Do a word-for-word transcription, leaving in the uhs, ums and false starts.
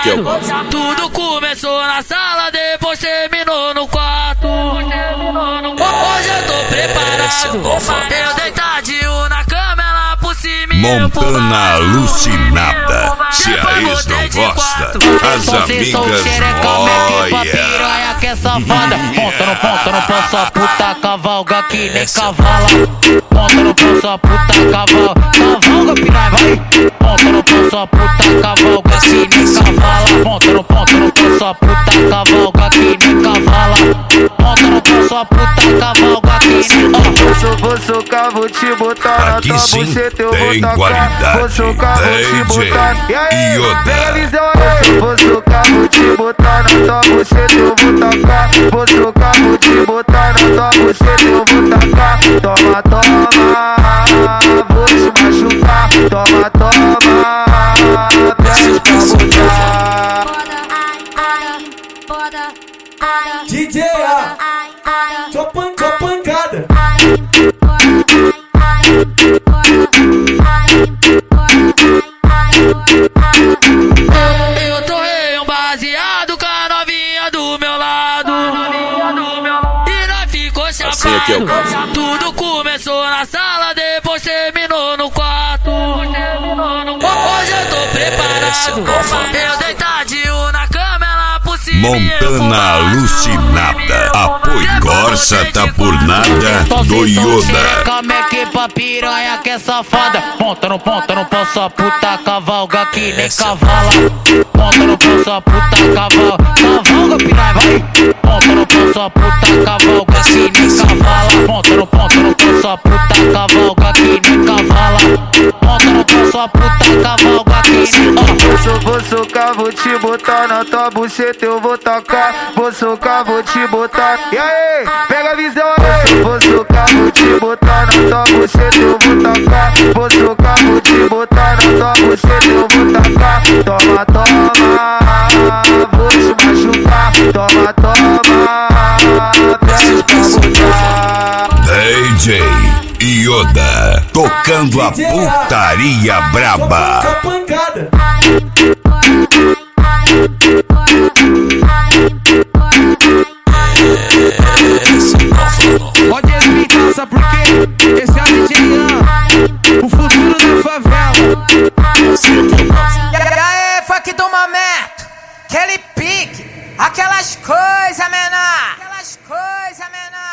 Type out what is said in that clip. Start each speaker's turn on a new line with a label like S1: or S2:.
S1: que eu gosto.
S2: Tudo começou na sala, depois terminou no quarto. Hoje eu tô preparado, eu deitadinho na cama, ela por cima.
S3: Montana alucinada. Se a ex não gosta, as amigas olha.
S2: Que é safada, monta no ponta, não posso a puta cavalga que nem cavala. Monta no posso a puta cavalga, cavalga pirai vai. Monta no posso a puta cavalga que nem cavala. Monta no ponta, não posso a puta cavalga que nem cavala. Monta no posso a puta cavalga que nem cavala.
S4: Vou socar, vou te botar na tua buceta, eu vou tacar. Vou socar, vou te botar. E aí, pega a visão aí. Vou socar, vou te botar na tua buceta, eu vou tacar. Vou socar, vou te botar na tua buceta, eu vou tacar. Toma, toma, vou te machucar. Toma, toma, pede pra botar.
S5: D J A, só pan, só pancada.
S2: Eu torrei um baseado com a novinha do meu lado. E nós ficou chapado. Tudo começou na sala, depois terminou no quarto. Hoje eu tô preparado, eu deitadinho na cama, ela por cima.
S3: Montana alucinada. Apoio Corsa tá por nada do Yoda.
S2: Calma que pra piranha que é safada. Monta no ponta, não posso a puta cavalga que nem cavala. Monta no posso a puta cavalga, cavalga piranha vai. Monta no posso a puta cavalga que nem cavala. Monta no ponta, não posso a puta cavalga que nem cavala. Monta no posso a puta cavalga que nem cavala.
S4: Vou socar, vou te botar na tua buceta, eu vou tacar. Vou socar, vou te botar. E aí, pega a visão aí. Vou socar, vou te botar na tua buceta, eu vou tacar. Vou socar, vou te botar na tua buceta, eu vou tacar. Toma, toma, vou te machucar. Toma, toma, pede pra botar.
S3: D J Yoda tocando a putaria braba.
S5: Só pancada.
S6: Pode respeitar, sabe por quê? Esse é o D J Ian, o futuro da favela.
S7: E aí, funk do momento, aquele pique, aquelas coisas, menor. Aquelas coisas, menor.